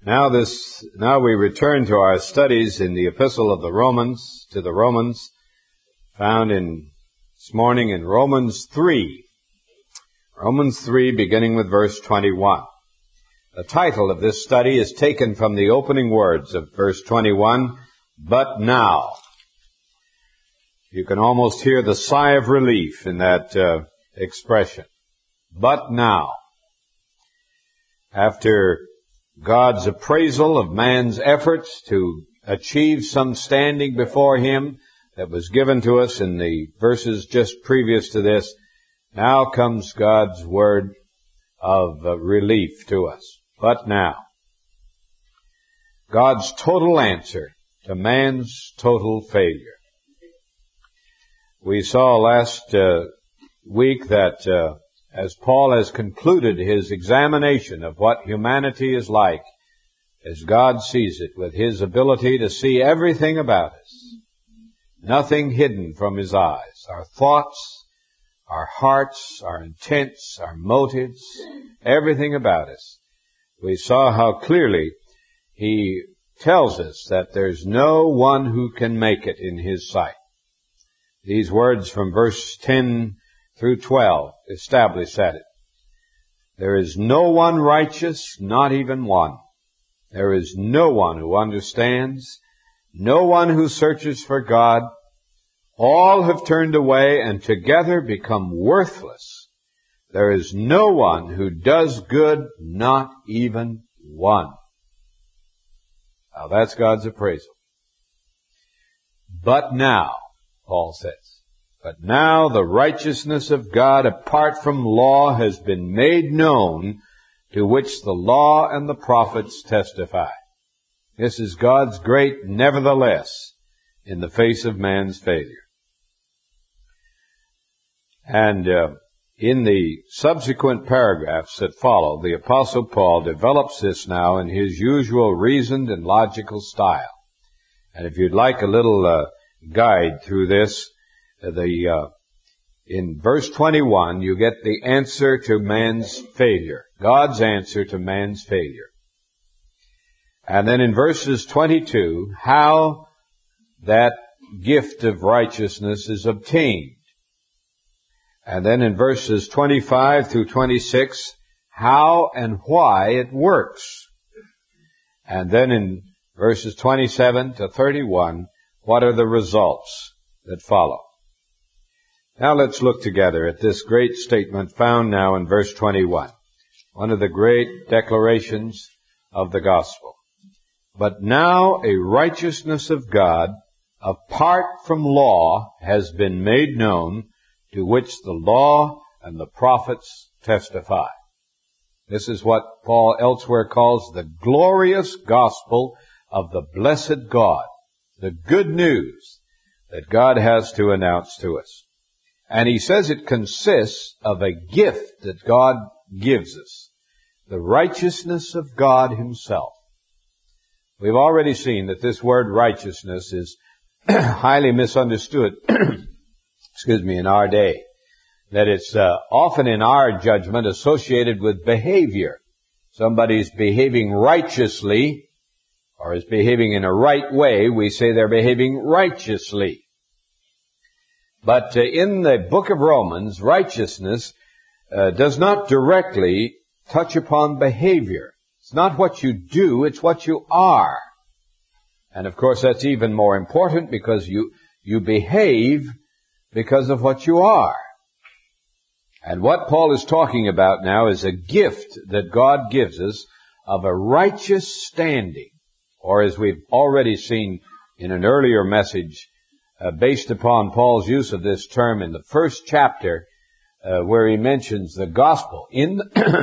Now we return to our studies in the Epistle of the Romans, found this morning in Romans 3. Romans 3, beginning with verse 21. The title of this study is taken from the opening words of verse 21, but now. You can almost hear the sigh of relief in that expression. But now. After God's appraisal of man's efforts to achieve some standing before Him that was given to us in the verses just previous to this, now comes God's word of relief to us. But now, God's total answer to man's total failure. We saw last week that as Paul has concluded his examination of what humanity is like, as God sees it, with His ability to see everything about us, nothing hidden from His eyes, our thoughts, our hearts, our intents, our motives, everything about us. We saw how clearly He tells us that there's no one who can make it in His sight. These words from verse 10 through 12 establish that. There is no one righteous, not even one. There is no one who understands, no one who searches for God. All have turned away and together become worthless. There is no one who does good, not even one. Now that's God's appraisal. But now, Paul says, but now the righteousness of God apart from law has been made known, to which the law and the prophets testify. This is God's great nevertheless in the face of man's failure. And in the subsequent paragraphs that follow, the Apostle Paul develops this now in his usual reasoned and logical style. And if you'd like a little guide through this, in verse 21, you get the answer to man's failure. God's answer to man's failure. And then in verses 22, how that gift of righteousness is obtained. And then in verses 25 through 26, how and why it works. And then in verses 27 to 31, what are the results that follow. Now let's look together at this great statement found now in verse 21, one of the great declarations of the gospel. But now a righteousness of God apart from law has been made known, to which the law and the prophets testify. This is what Paul elsewhere calls the glorious gospel of the blessed God, the good news that God has to announce to us. And he says it consists of a gift that God gives us, the righteousness of God Himself. We've already seen that this word righteousness is highly misunderstood, in our day. That it's often in our judgment associated with behavior. Somebody's behaving righteously, or is behaving in a right way, we say they're behaving righteously. But in the book of Romans, righteousness does not directly touch upon behavior. It's not what you do, it's what you are. And of course that's even more important because you behave because of what you are. And what Paul is talking about now is a gift that God gives us of a righteous standing, or as we've already seen in an earlier message, based upon Paul's use of this term in the first chapter, where he mentions the gospel. In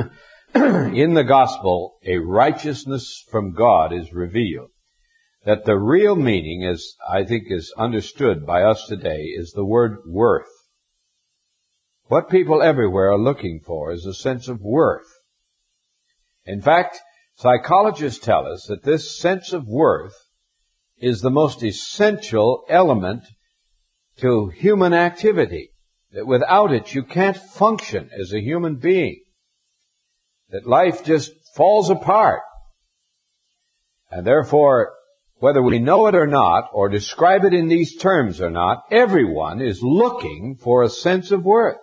the gospel, a righteousness from God is revealed. That the real meaning, as I think is understood by us today, is the word worth. What people everywhere are looking for is a sense of worth. In fact, psychologists tell us that this sense of worth is the most essential element to human activity. That without it, you can't function as a human being. That life just falls apart. And therefore, whether we know it or not, or describe it in these terms or not, everyone is looking for a sense of worth.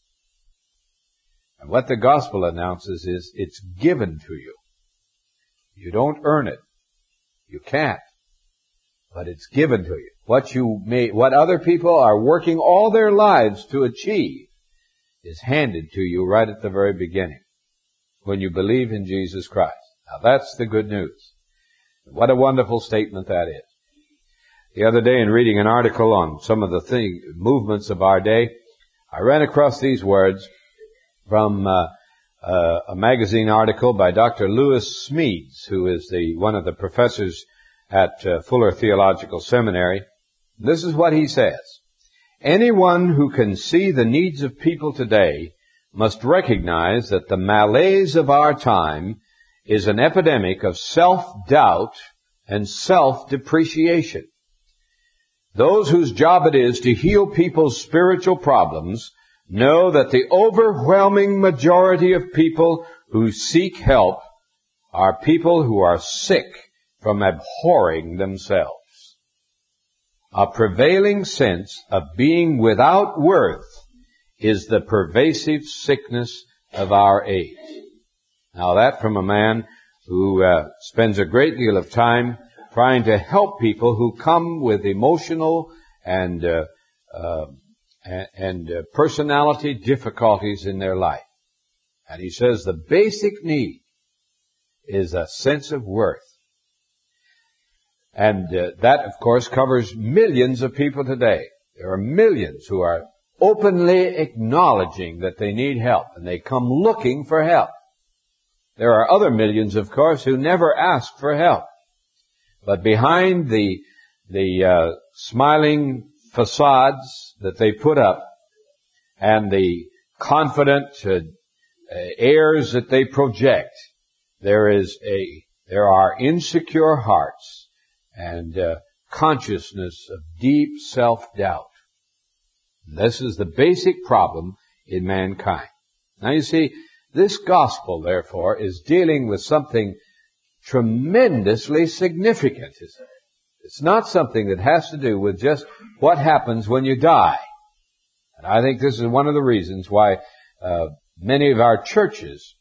And what the gospel announces is it's given to you. You don't earn it. You can't. But it's given to you. What other people are working all their lives to achieve is handed to you right at the very beginning, when you believe in Jesus Christ. Now that's the good news. What a wonderful statement that is. The other day, in reading an article on some of the movements of our day, I ran across these words from a magazine article by Dr. Lewis Smedes, who is one of the professors at Fuller Theological Seminary. This is what he says. Anyone who can see the needs of people today must recognize that the malaise of our time is an epidemic of self-doubt and self-depreciation. Those whose job it is to heal people's spiritual problems know that the overwhelming majority of people who seek help are people who are sick from abhorring themselves. A prevailing sense of being without worth is the pervasive sickness of our age. Now that from a man who spends a great deal of time trying to help people who come with emotional and personality difficulties in their life. And he says the basic need is a sense of worth. And that, of course, covers millions of people today. There are millions who are openly acknowledging that they need help, and they come looking for help. There are other millions, of course, who never ask for help. But behind the smiling facades that they put up and the confident airs that they project, there are insecure hearts and consciousness of deep self-doubt. This is the basic problem in mankind. Now you see, this gospel, therefore, is dealing with something tremendously significant. It's not something that has to do with just what happens when you die. And I think this is one of the reasons why many of our churches,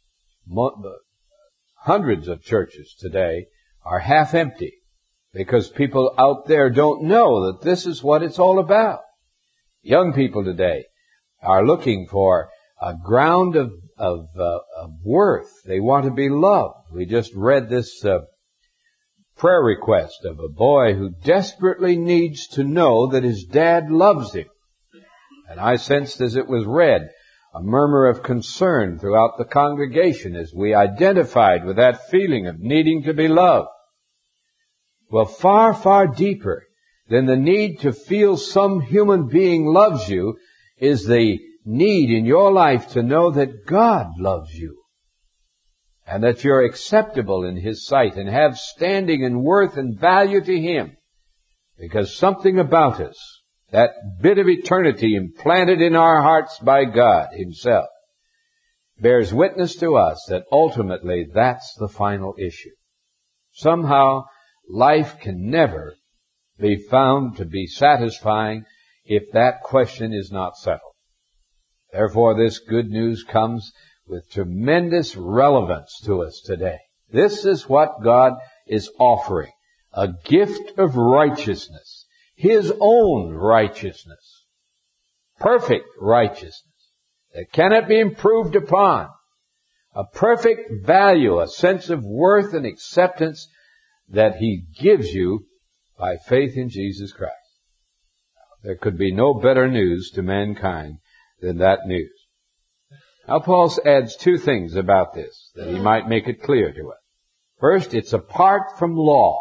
hundreds of churches today, are half empty. Because people out there don't know that this is what it's all about. Young people today are looking for a ground of worth. They want to be loved. We just read this prayer request of a boy who desperately needs to know that his dad loves him. And I sensed as it was read a murmur of concern throughout the congregation as we identified with that feeling of needing to be loved. Well, far, far deeper than the need to feel some human being loves you is the need in your life to know that God loves you and that you're acceptable in His sight and have standing and worth and value to Him, because something about us, that bit of eternity implanted in our hearts by God Himself, bears witness to us that ultimately that's the final issue. Somehow life can never be found to be satisfying if that question is not settled. Therefore, this good news comes with tremendous relevance to us today. This is what God is offering, a gift of righteousness, His own righteousness, perfect righteousness that cannot be improved upon, a perfect value, a sense of worth and acceptance that He gives you by faith in Jesus Christ. There could be no better news to mankind than that news. Now Paul adds two things about this, that he might make it clear to us. First, it's apart from law.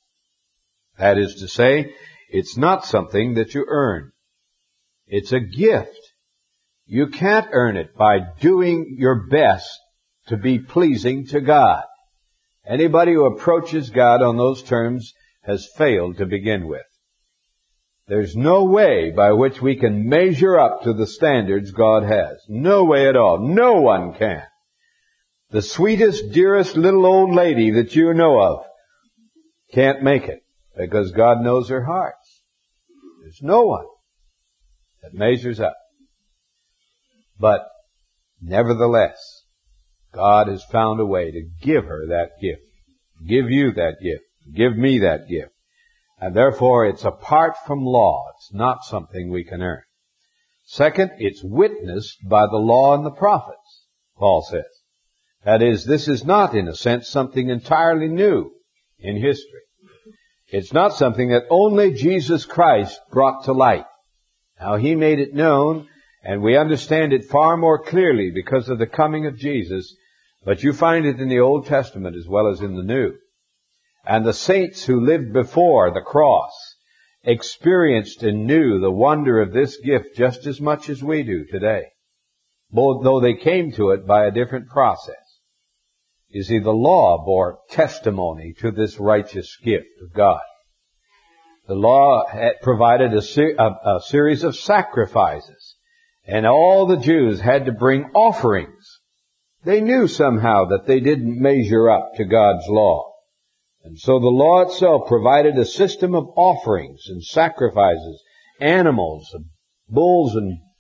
That is to say, it's not something that you earn. It's a gift. You can't earn it by doing your best to be pleasing to God. Anybody who approaches God on those terms has failed to begin with. There's no way by which we can measure up to the standards God has. No way at all. No one can. The sweetest, dearest little old lady that you know of can't make it because God knows their hearts. There's no one that measures up. But nevertheless, God has found a way to give her that gift, give you that gift, give me that gift. And therefore, it's apart from law. It's not something we can earn. Second, it's witnessed by the law and the prophets, Paul says. That is, this is not, in a sense, something entirely new in history. It's not something that only Jesus Christ brought to light. Now, He made it known, and we understand it far more clearly because of the coming of Jesus, but you find it in the Old Testament as well as in the New. And the saints who lived before the cross experienced and knew the wonder of this gift just as much as we do today, though they came to it by a different process. You see, the law bore testimony to this righteous gift of God. The law had provided a series of sacrifices, and all the Jews had to bring offerings. They knew somehow that they didn't measure up to God's law. And so the law itself provided a system of offerings and sacrifices, animals, bulls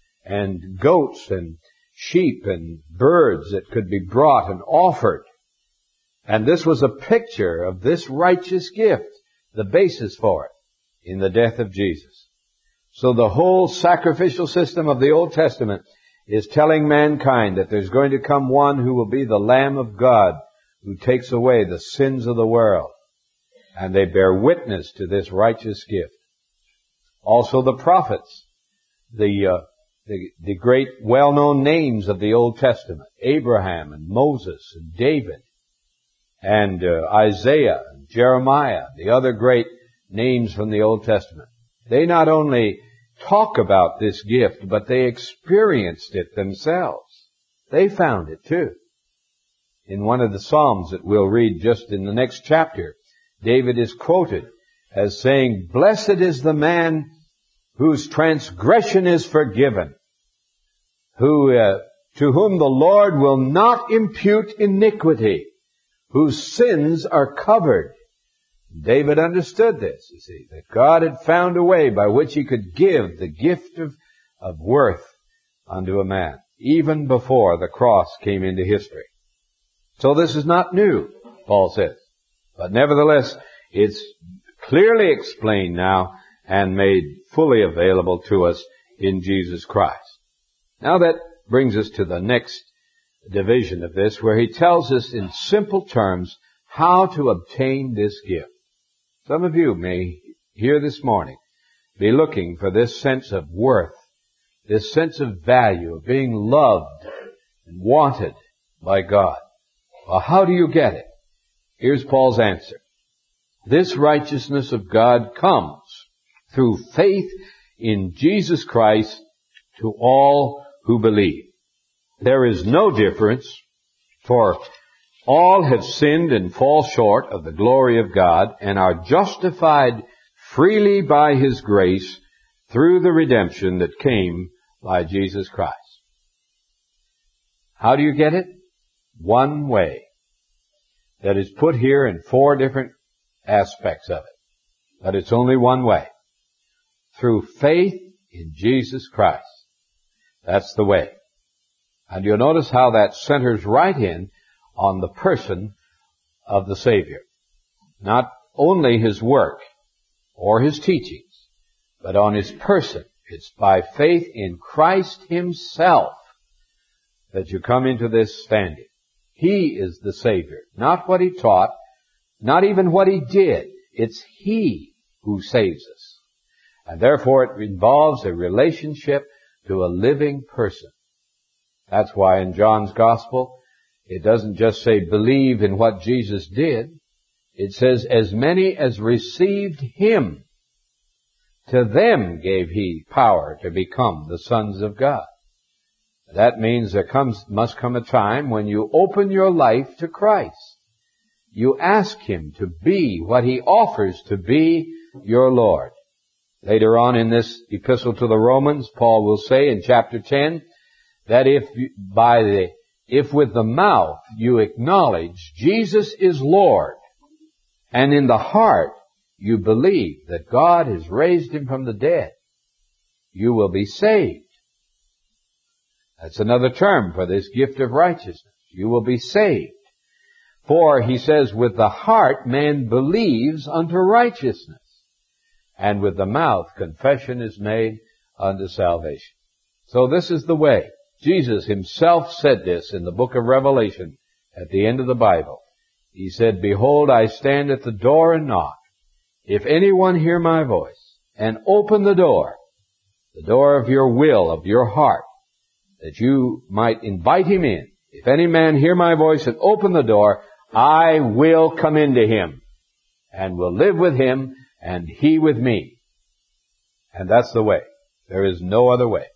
and goats and sheep and birds that could be brought and offered. And this was a picture of this righteous gift, the basis for it, in the death of Jesus. So the whole sacrificial system of the Old Testament is telling mankind that there's going to come one who will be the Lamb of God, who takes away the sins of the world. And they bear witness to this righteous gift. Also the prophets, the great well-known names of the Old Testament, Abraham and Moses and David and Isaiah and Jeremiah, the other great names from the Old Testament. They not only talk about this gift, but they experienced it themselves. They found it too. In one of the Psalms that we'll read just in the next chapter, David is quoted as saying, "Blessed is the man whose transgression is forgiven, to whom the Lord will not impute iniquity, whose sins are covered." David understood this, you see, that God had found a way by which He could give the gift of worth unto a man, even before the cross came into history. So this is not new, Paul says. But nevertheless, it's clearly explained now and made fully available to us in Jesus Christ. Now that brings us to the next division of this, where he tells us in simple terms how to obtain this gift. Some of you may, here this morning, be looking for this sense of worth, this sense of value, of being loved and wanted by God. Well, how do you get it? Here's Paul's answer. This righteousness of God comes through faith in Jesus Christ to all who believe. There is no difference, for all have sinned and fall short of the glory of God and are justified freely by His grace through the redemption that came by Jesus Christ. How do you get it? One way. That is put here in 4 different aspects of it. But it's only one way. Through faith in Jesus Christ. That's the way. And you'll notice how that centers right in on the person of the Savior. Not only His work or His teachings, but on His person. It's by faith in Christ Himself that you come into this standing. He is the Savior. Not what He taught, not even what He did. It's He who saves us. And therefore it involves a relationship to a living person. That's why in John's Gospel, it doesn't just say believe in what Jesus did. It says, as many as received Him, to them gave He power to become the sons of God. That means there must come a time when you open your life to Christ. You ask Him to be what He offers to be your Lord. Later on in this epistle to the Romans, Paul will say in chapter 10, that if with the mouth you acknowledge Jesus is Lord, and in the heart you believe that God has raised him from the dead, you will be saved. That's another term for this gift of righteousness. You will be saved. For, he says, with the heart man believes unto righteousness, and with the mouth confession is made unto salvation. So this is the way. Jesus himself said this in the book of Revelation at the end of the Bible. He said, behold, I stand at the door and knock. If anyone hear my voice and open the door of your will, of your heart, that you might invite him in. If any man hear my voice and open the door, I will come into him and will live with him and he with me. And that's the way. There is no other way.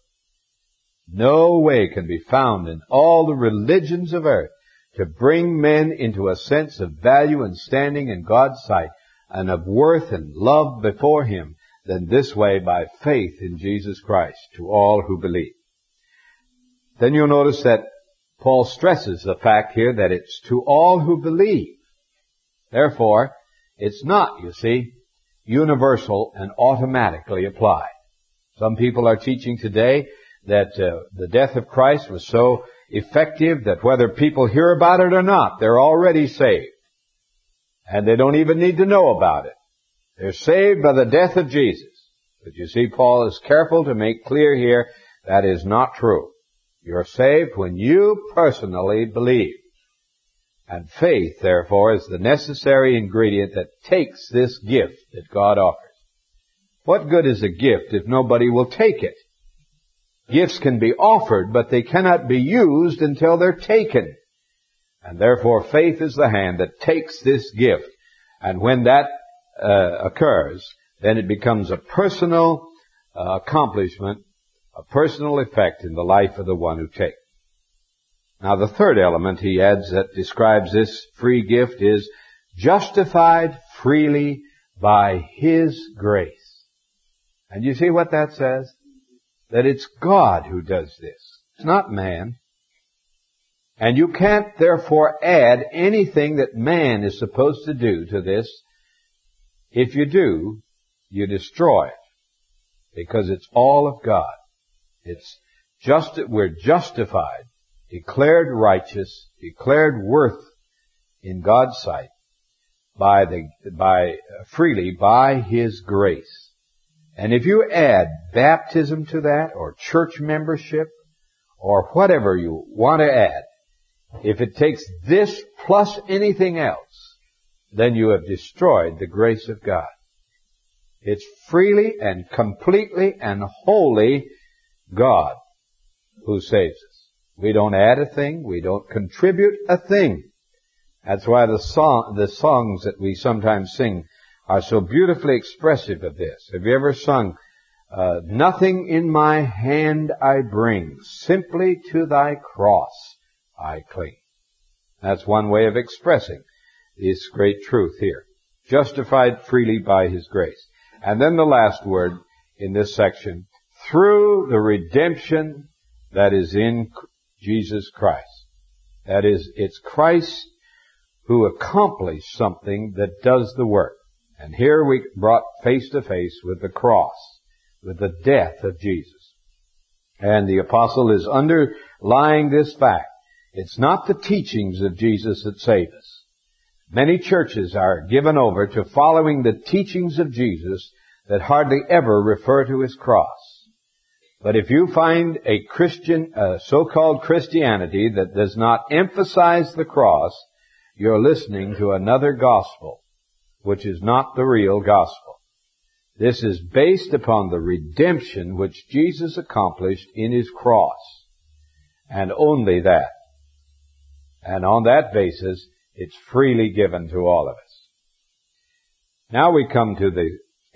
No way can be found in all the religions of earth to bring men into a sense of value and standing in God's sight and of worth and love before him than this way, by faith in Jesus Christ to all who believe. Then you'll notice that Paul stresses the fact here that it's to all who believe. Therefore, it's not, you see, universal and automatically applied. Some people are teaching today that the death of Christ was so effective that whether people hear about it or not, they're already saved. And they don't even need to know about it. They're saved by the death of Jesus. But you see, Paul is careful to make clear here that is not true. You're saved when you personally believe. And faith, therefore, is the necessary ingredient that takes this gift that God offers. What good is a gift if nobody will take it? Gifts can be offered, but they cannot be used until they're taken. And therefore, faith is the hand that takes this gift. And when that occurs, then it becomes a personal accomplishment, a personal effect in the life of the one who takes. Now, the third element he adds that describes this free gift is justified freely by his grace. And you see what that says? That it's God who does this. It's not man. And you can't therefore add anything that man is supposed to do to this. If you do, you destroy it. Because it's all of God. It's just that we're justified, declared righteous, declared worth in God's sight freely by his grace. And if you add baptism to that, or church membership, or whatever you want to add, if it takes this plus anything else, then you have destroyed the grace of God. It's freely and completely and wholly God who saves us. We don't add a thing. We don't contribute a thing. That's why the songs that we sometimes sing are so beautifully expressive of this. Have you ever sung, nothing in my hand I bring, simply to thy cross I cling? That's one way of expressing this great truth here. Justified freely by his grace. And then the last word in this section, through the redemption that is in Jesus Christ. That is, it's Christ who accomplished something that does the work. And here we brought face to face with the cross, with the death of Jesus. And the apostle is underlying this fact. It's not the teachings of Jesus that save us. Many churches are given over to following the teachings of Jesus that hardly ever refer to his cross. But if you find a Christian, so-called Christianity that does not emphasize the cross, you're listening to another gospel, which is not the real gospel. This is based upon the redemption which Jesus accomplished in his cross, and only that. And on that basis, it's freely given to all of us. Now we come to the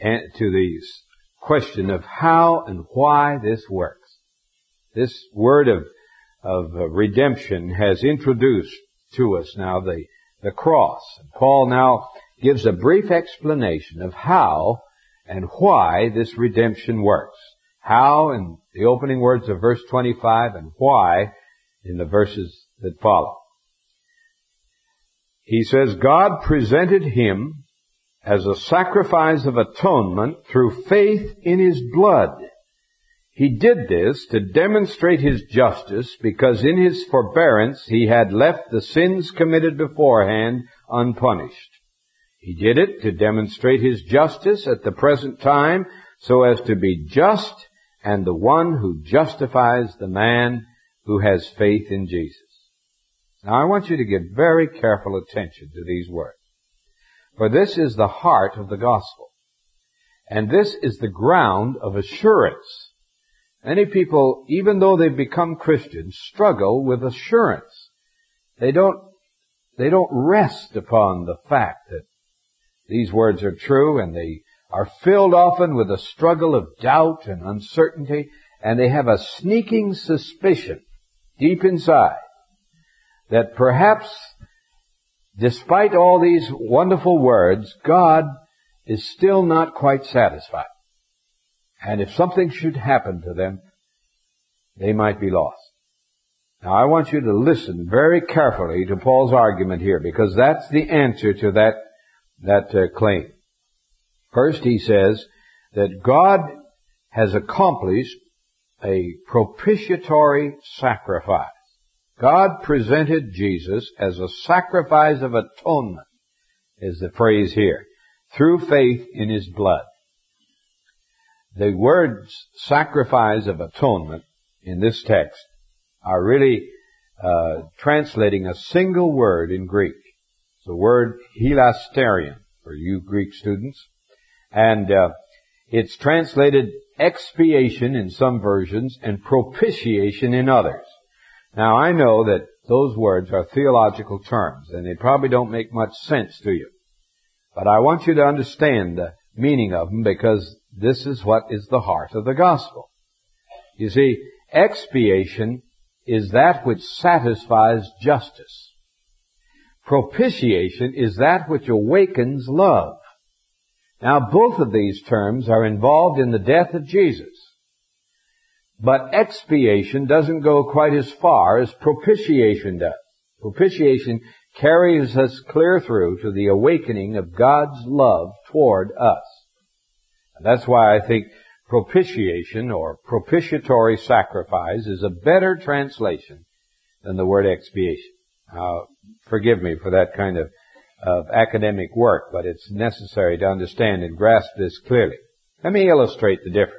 question of how and why this works. This word of redemption has introduced to us now the cross. And Paul now gives a brief explanation of how and why this redemption works. How in the opening words of verse 25, and why in the verses that follow. He says, God presented him as a sacrifice of atonement through faith in His blood. He did this to demonstrate His justice, because in His forbearance He had left the sins committed beforehand unpunished. He did it to demonstrate His justice at the present time, so as to be just and the one who justifies the man who has faith in Jesus. Now I want you to give very careful attention to these words, for this is the heart of the gospel, and this is the ground of assurance. Many people, even though they've become Christians, struggle with assurance. They don't rest upon the fact that these words are true, and they are filled often with a struggle of doubt and uncertainty, and they have a sneaking suspicion deep inside that perhaps, despite all these wonderful words, God is still not quite satisfied. And if something should happen to them, they might be lost. Now I want you to listen very carefully to Paul's argument here, because that's the answer to that claim. First, he says that God has accomplished a propitiatory sacrifice. God presented Jesus as a sacrifice of atonement, is the phrase here, through faith in His blood. The words sacrifice of atonement in this text are really translating a single word in Greek. It's the word hilasterion for you Greek students. And it's translated expiation in some versions and propitiation in others. Now I know that those words are theological terms, and they probably don't make much sense to you. But I want you to understand the meaning of them, because this is what is the heart of the gospel. You see, expiation is that which satisfies justice. Propitiation is that which awakens love. Now, both of these terms are involved in the death of Jesus. But expiation doesn't go quite as far as propitiation does. Propitiation carries us clear through to the awakening of God's love toward us. And that's why I think propitiation or propitiatory sacrifice is a better translation than the word expiation. Forgive me for that kind of academic work, but it's necessary to understand and grasp this clearly. Let me illustrate the difference.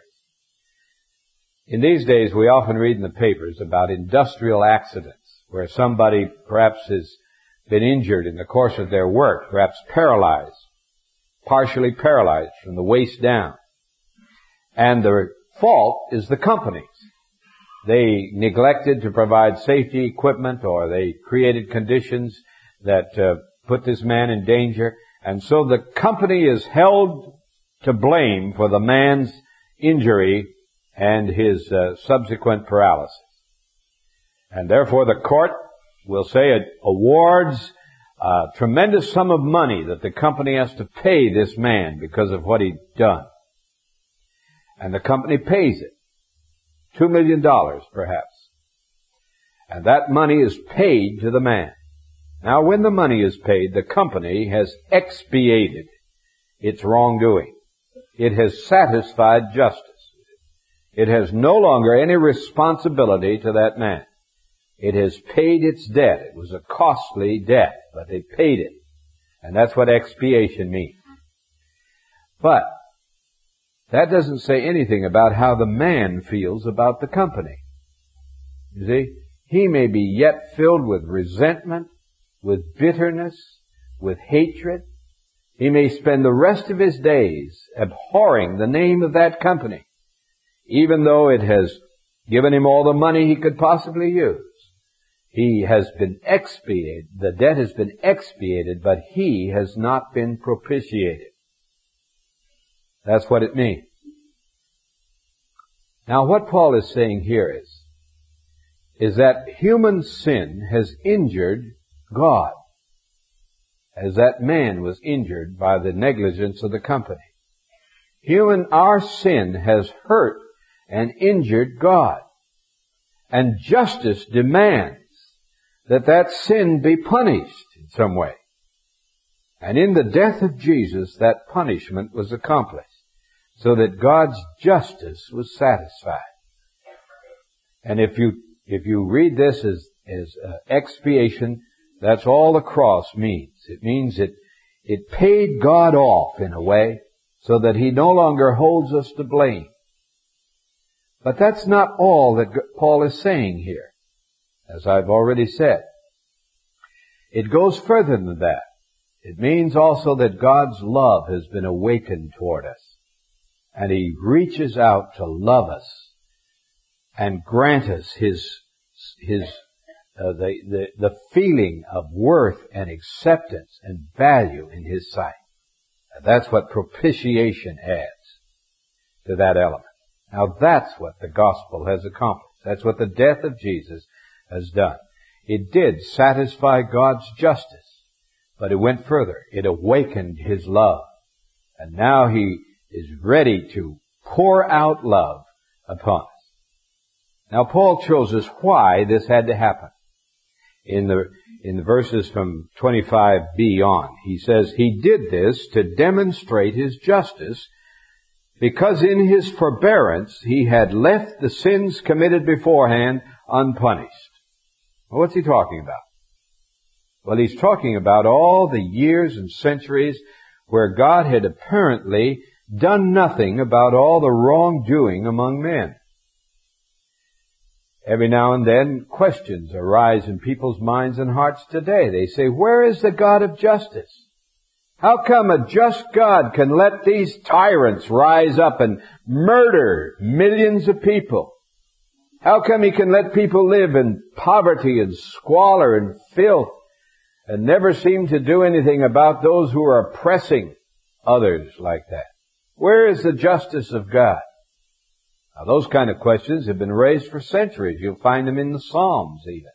In these days, we often read in the papers about industrial accidents where somebody perhaps has been injured in the course of their work, perhaps paralyzed, partially paralyzed from the waist down. And the fault is the company's. They neglected to provide safety equipment, or they created conditions that put this man in danger. And so the company is held to blame for the man's injury and his subsequent paralysis. And therefore the court will say it awards a tremendous sum of money that the company has to pay this man because of what he'd done. And the company pays it. $2 million perhaps. And that money is paid to the man. Now when the money is paid, the company has expiated its wrongdoing. It has satisfied justice. It has no longer any responsibility to that man. It has paid its debt. It was a costly debt, but they paid it. And that's what expiation means. But that doesn't say anything about how the man feels about the company. You see, he may be yet filled with resentment, with bitterness, with hatred. He may spend the rest of his days abhorring the name of that company, even though it has given him all the money he could possibly use. He has been expiated. The debt has been expiated, but he has not been propitiated. That's what it means. Now what Paul is saying here is that human sin has injured God, as that man was injured by the negligence of the company. Our sin has hurt and injured God. And justice demands that sin be punished in some way. And in the death of Jesus, that punishment was accomplished, so that God's justice was satisfied. And if you read this as expiation, that's all the cross means. It means it paid God off in a way, so that He no longer holds us to blame. But that's not all that Paul is saying here, as I've already said. It goes further than that. It means also that God's love has been awakened toward us, and He reaches out to love us and grant us the feeling of worth and acceptance and value in His sight. And that's what propitiation adds to that element. Now that's what the gospel has accomplished. That's what the death of Jesus has done. It did satisfy God's justice, but it went further. It awakened His love. And now He is ready to pour out love upon us. Now Paul shows us why this had to happen. In the verses from 25b on, he says, He did this to demonstrate His justice, because in His forbearance He had left the sins committed beforehand unpunished. Well, what's he talking about? Well, he's talking about all the years and centuries where God had apparently done nothing about all the wrongdoing among men. Every now and then questions arise in people's minds and hearts today. They say, where is the God of justice? How come a just God can let these tyrants rise up and murder millions of people? How come He can let people live in poverty and squalor and filth and never seem to do anything about those who are oppressing others like that? Where is the justice of God? Now, those kind of questions have been raised for centuries. You'll find them in the Psalms even.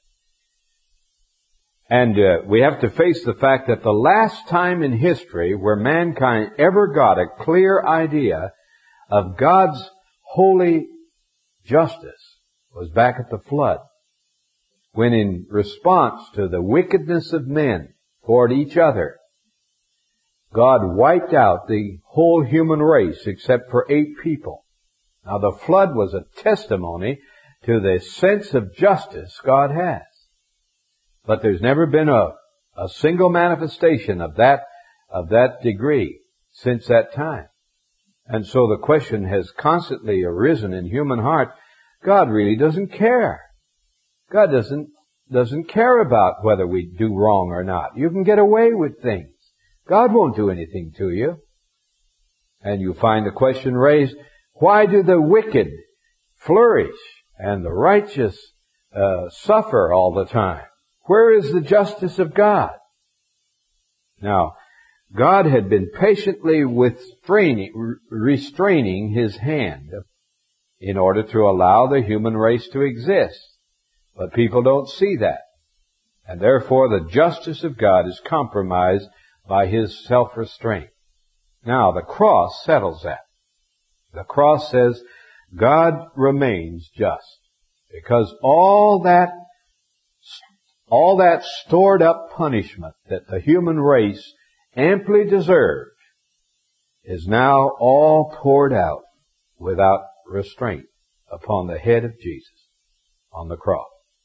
And we have to face the fact that the last time in history where mankind ever got a clear idea of God's holy justice was back at the flood, when in response to the wickedness of men toward each other, God wiped out the whole human race except for 8 people. Now the flood was a testimony to the sense of justice God has. But there's never been a single manifestation of that degree since that time. And so the question has constantly arisen in human heart, God really doesn't care. God doesn't care about whether we do wrong or not. You can get away with things. God won't do anything to you. And you find the question raised, why do the wicked flourish and the righteous suffer all the time? Where is the justice of God? Now, God had been patiently restraining His hand in order to allow the human race to exist. But people don't see that. And therefore the justice of God is compromised by His self-restraint. Now, the cross settles that. The cross says God remains just, because all that stored up punishment that the human race amply deserved is now all poured out without restraint upon the head of Jesus on the cross.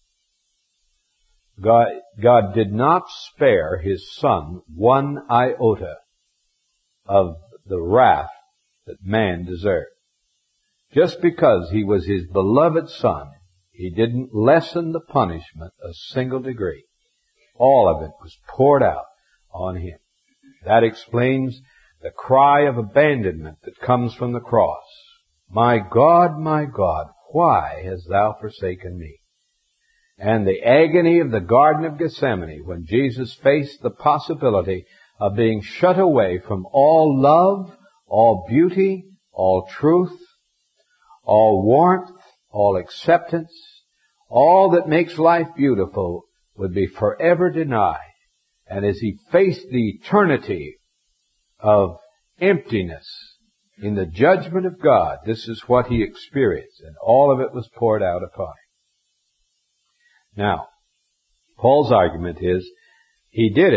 God did not spare His Son one iota of the wrath that man deserved. Just because He was His beloved Son, He didn't lessen the punishment a single degree. All of it was poured out on Him. That explains the cry of abandonment that comes from the cross. My God, why hast Thou forsaken me? And the agony of the Garden of Gethsemane when Jesus faced the possibility of being shut away from all love, all beauty, all truth, all warmth, all acceptance, all that makes life beautiful would be forever denied. And as He faced the eternity of emptiness in the judgment of God, this is what He experienced, and all of it was poured out upon Him. Now, Paul's argument is, He did it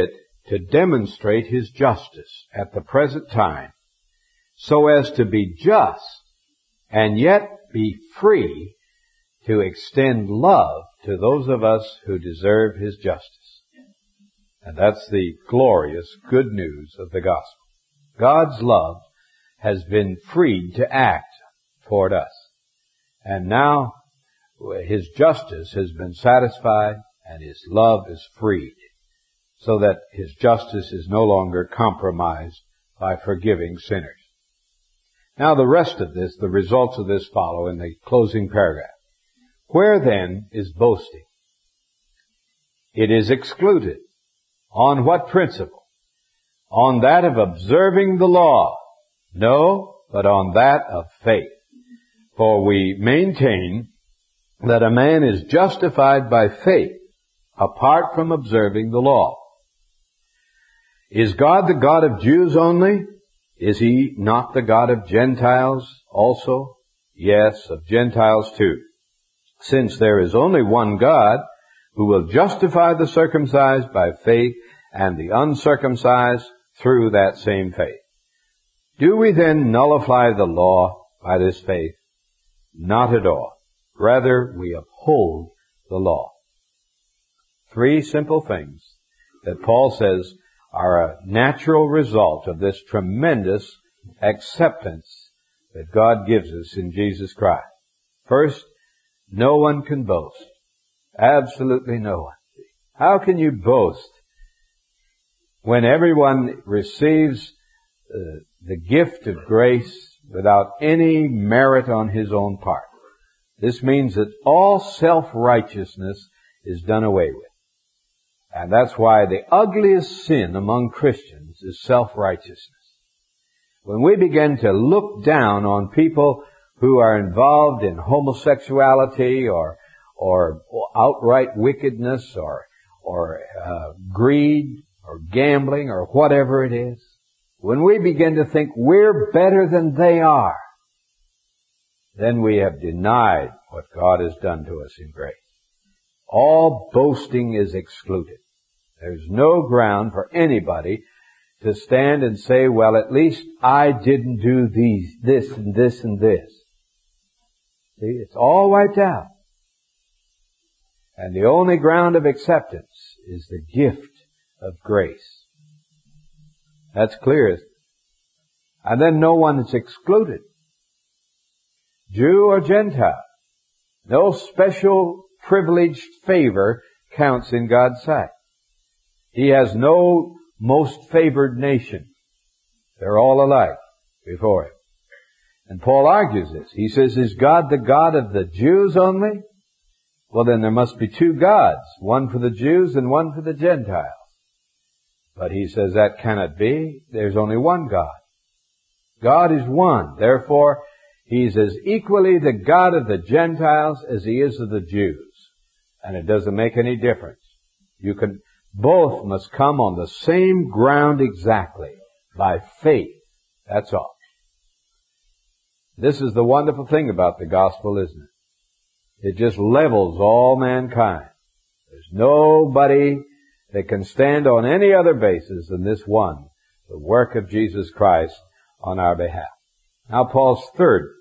to demonstrate His justice at the present time, so as to be just and yet be free to extend love to those of us who deserve His justice. And that's the glorious good news of the gospel. God's love has been freed to act toward us. And now His justice has been satisfied and His love is freed, so that His justice is no longer compromised by forgiving sinners. Now the rest of this, the results of this follow in the closing paragraph. Where then is boasting? It is excluded. On what principle? On that of observing the law? No, but on that of faith. For we maintain that a man is justified by faith apart from observing the law. Is God the God of Jews only? Is He not the God of Gentiles also? Yes, of Gentiles too. Since there is only one God, who will justify the circumcised by faith and the uncircumcised through that same faith. Do we then nullify the law by this faith? Not at all. Rather, we uphold the law. Three simple things that Paul says are a natural result of this tremendous acceptance that God gives us in Jesus Christ. First, no one can boast. Absolutely no one. How can you boast when everyone receives the gift of grace without any merit on his own part? This means that all self-righteousness is done away with. And that's why the ugliest sin among Christians is self-righteousness. When we begin to look down on people who are involved in homosexuality or outright wickedness or greed or gambling or whatever it is, when we begin to think we're better than they are, then we have denied what God has done to us in grace. All boasting is excluded. There's no ground for anybody to stand and say, well, at least I didn't do this and this and this. See, it's all wiped out. And the only ground of acceptance is the gift of grace. That's clear. And then no one is excluded. Jew or Gentile. No special privileged favor counts in God's sight. He has no most favored nation. They're all alike before Him. And Paul argues this. He says, is God the God of the Jews only? Well, then there must be two gods, one for the Jews and one for the Gentiles. But he says that cannot be. There's only one God. God is one. Therefore, He's as equally the God of the Gentiles as He is of the Jews. And it doesn't make any difference. Both must come on the same ground exactly, by faith. That's all. This is the wonderful thing about the gospel, isn't it? It just levels all mankind. There's nobody that can stand on any other basis than this one, the work of Jesus Christ on our behalf. Now Paul's third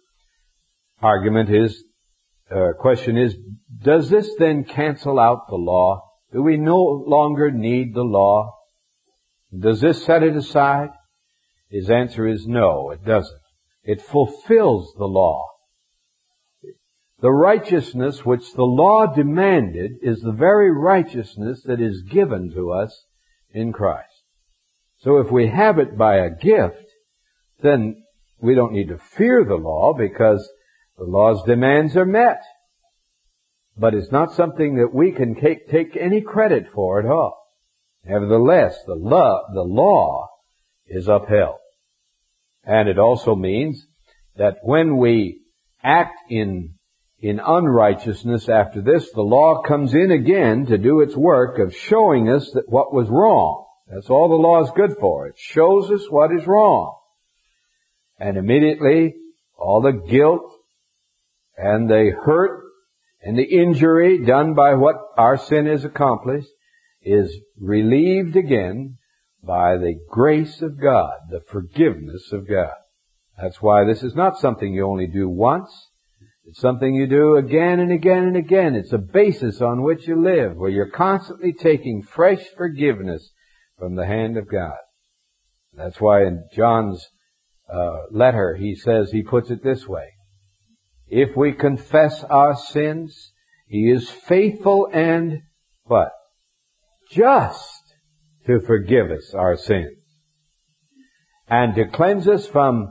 question is, does this then cancel out the law? Do we no longer need the law? Does this set it aside? His answer is no, it doesn't. It fulfills the law. The righteousness which the law demanded is the very righteousness that is given to us in Christ. So if we have it by a gift, then we don't need to fear the law because the law's demands are met. But it's not something that we can take any credit for at all. Nevertheless, the law is upheld. And it also means that when we act in unrighteousness after this, the law comes in again to do its work of showing us that what was wrong. That's all the law is good for. It shows us what is wrong. And immediately, all the guilt and the hurt and the injury done by what our sin has accomplished is relieved again by the grace of God, the forgiveness of God. That's why this is not something you only do once. It's something you do again and again and again. It's a basis on which you live, where you're constantly taking fresh forgiveness from the hand of God. That's why in John's letter, he puts it this way. If we confess our sins, He is faithful and what? Just to forgive us our sins and to cleanse us from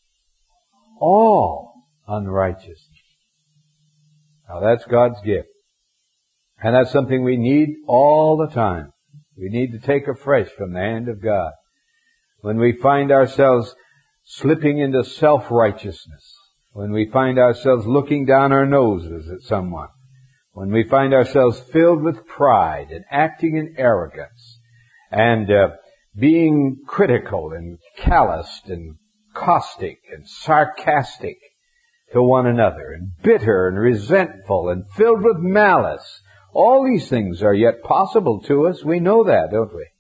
all unrighteousness. Now that's God's gift. And that's something we need all the time. We need to take afresh from the hand of God. When we find ourselves slipping into self-righteousness, when we find ourselves looking down our noses at someone, when we find ourselves filled with pride and acting in arrogance and being critical and calloused and caustic and sarcastic to one another and bitter and resentful and filled with malice, all these things are yet possible to us. We know that, don't we?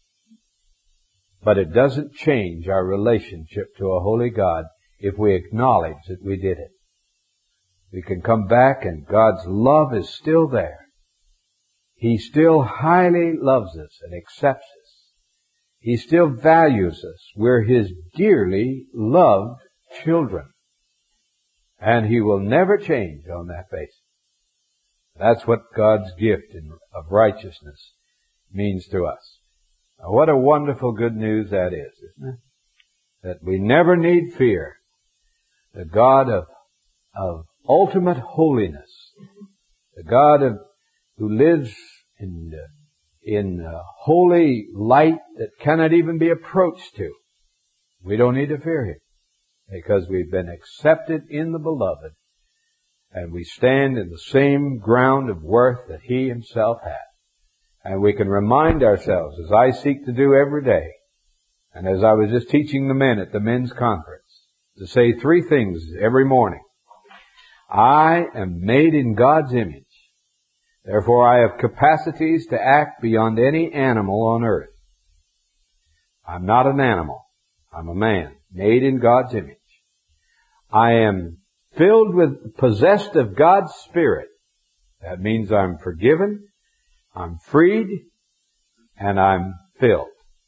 But it doesn't change our relationship to a holy God if we acknowledge that we did it. We can come back and God's love is still there. He still highly loves us and accepts us. He still values us. We're His dearly loved children. And He will never change on that basis. That's what God's gift of righteousness means to us. Now, what a wonderful good news that is, isn't it? That we never need fear. The God of ultimate holiness, the God who lives in holy light that cannot even be approached to. We don't need to fear Him because we've been accepted in the Beloved, and we stand in the same ground of worth that He Himself had. And we can remind ourselves, as I seek to do every day, and as I was just teaching the men at the men's conference, to say 3 things every morning. I am made in God's image. Therefore I have capacities to act beyond any animal on earth. I'm not an animal. I'm a man, made in God's image. I am possessed of God's Spirit. That means I'm forgiven, I'm freed, and I'm filled.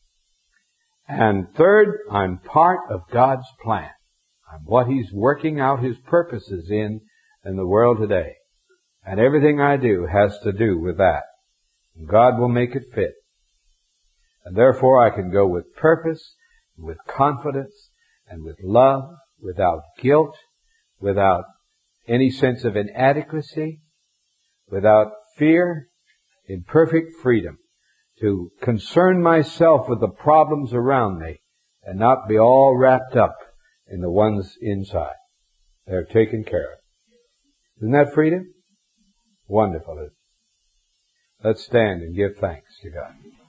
And third, I'm part of God's plan. I'm what He's working out His purposes in the world today. And everything I do has to do with that. And God will make it fit. And therefore I can go with purpose, with confidence, and with love, without guilt, without any sense of inadequacy, without fear, in perfect freedom, to concern myself with the problems around me and not be all wrapped up in the ones inside. They're taken care of. Isn't that freedom? Wonderful, isn't it? Let's stand and give thanks to God.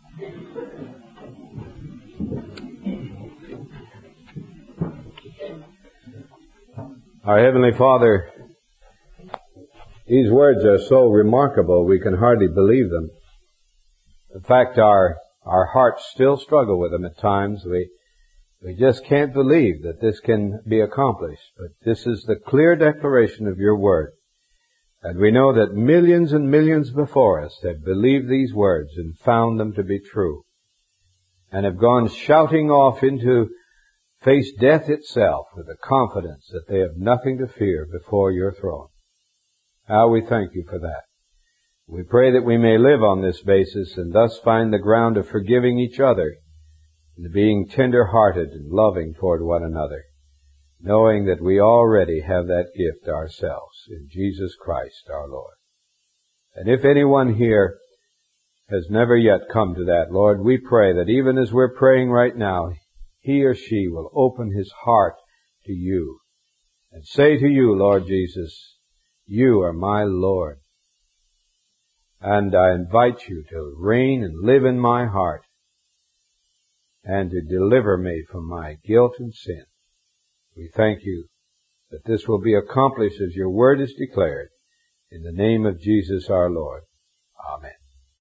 Our Heavenly Father, these words are so remarkable we can hardly believe them. In fact, our hearts still struggle with them at times. We just can't believe that this can be accomplished. But this is the clear declaration of your word. And we know that millions and millions before us have believed these words and found them to be true. And have gone shouting off into face death itself with the confidence that they have nothing to fear before your throne. How we thank you for that. We pray that we may live on this basis and thus find the ground of forgiving each other and being tender-hearted and loving toward one another, knowing that we already have that gift ourselves in Jesus Christ our Lord. And if anyone here has never yet come to that, Lord, we pray that even as we're praying right now, he or she will open his heart to you and say to you, Lord Jesus, you are my Lord. And I invite you to reign and live in my heart and to deliver me from my guilt and sin. We thank you that this will be accomplished as your word is declared. In the name of Jesus our Lord. Amen.